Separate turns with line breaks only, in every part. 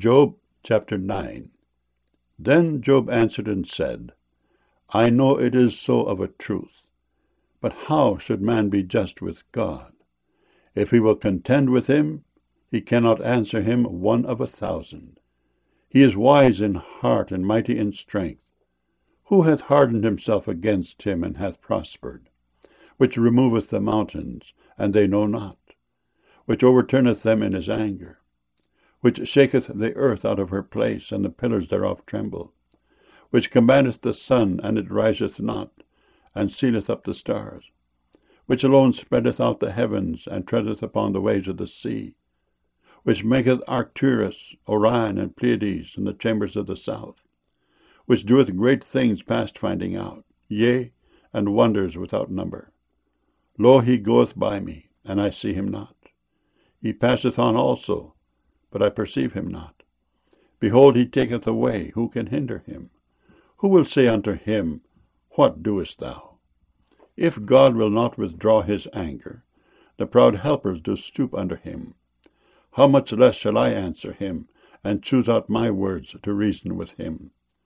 Job chapter 9. Then Job answered and said, I know it is so of a truth. But how should man be just with God? If he will contend with him, he cannot answer him 1 of 1,000. He is wise in heart and mighty in strength. Who hath hardened himself against him and hath prospered? Which removeth the mountains, and they know not? Which overturneth them in his anger? Which shaketh the earth out of her place, and the pillars thereof tremble? Which commandeth the sun, and it riseth not, and sealeth up the stars? Which alone spreadeth out the heavens, and treadeth upon the waves of the sea? Which maketh Arcturus, Orion, and Pleiades in the chambers of the south? Which doeth great things past finding out, yea, and wonders without number? Lo, he goeth by me, and I see him not. He passeth on also, but I perceive him not. Behold, he taketh away, who can hinder him? Who will say unto him, What doest thou? If God will not withdraw his anger, the proud helpers do stoop under him. How much less shall I answer him, and choose out my words to reason with him?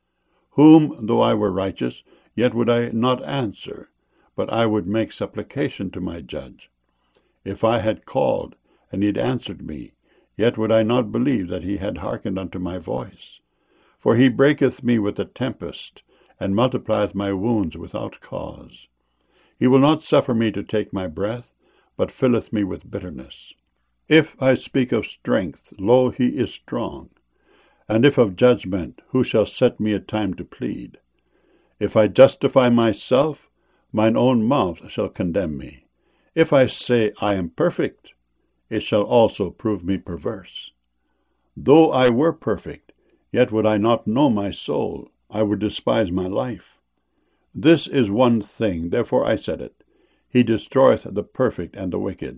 Whom, though I were righteous, yet would I not answer, but I would make supplication to my judge. If I had called, and he had answered me, yet would I not believe that he had hearkened unto my voice. For he breaketh me with a tempest, and multiplieth my wounds without cause. He will not suffer me to take my breath, but filleth me with bitterness. If I speak of strength, lo, he is strong. And if of judgment, who shall set me a time to plead? If I justify myself, mine own mouth shall condemn me. If I say I am perfect, it shall also prove me perverse. Though I were perfect, yet would I not know my soul, I would despise my life. This is one thing, therefore I said it, he destroyeth the perfect and the wicked.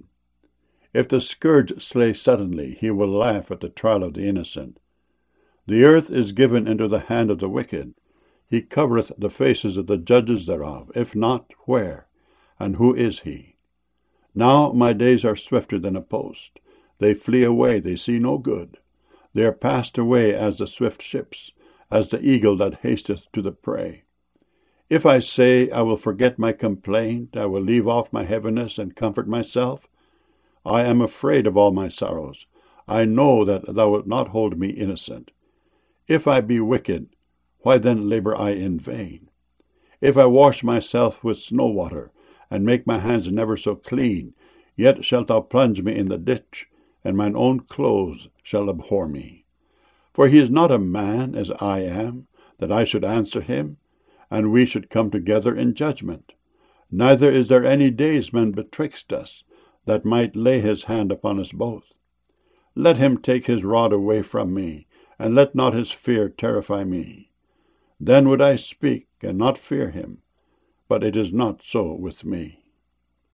If the scourge slay suddenly, he will laugh at the trial of the innocent. The earth is given into the hand of the wicked. He covereth the faces of the judges thereof. If not, where? And who is he? Now my days are swifter than a post. They flee away, they see no good. They are passed away as the swift ships, as the eagle that hasteth to the prey. If I say, I will forget my complaint, I will leave off my heaviness and comfort myself, I am afraid of all my sorrows. I know that thou wilt not hold me innocent. If I be wicked, why then labor I in vain? If I wash myself with snow water, and make my hands never so clean, yet shalt thou plunge me in the ditch, and mine own clothes shall abhor me. For he is not a man as I am, that I should answer him, and we should come together in judgment. Neither is there any daysman betwixt us, that might lay his hand upon us both. Let him take his rod away from me, and let not his fear terrify me. Then would I speak, and not fear him. But it is not so with me.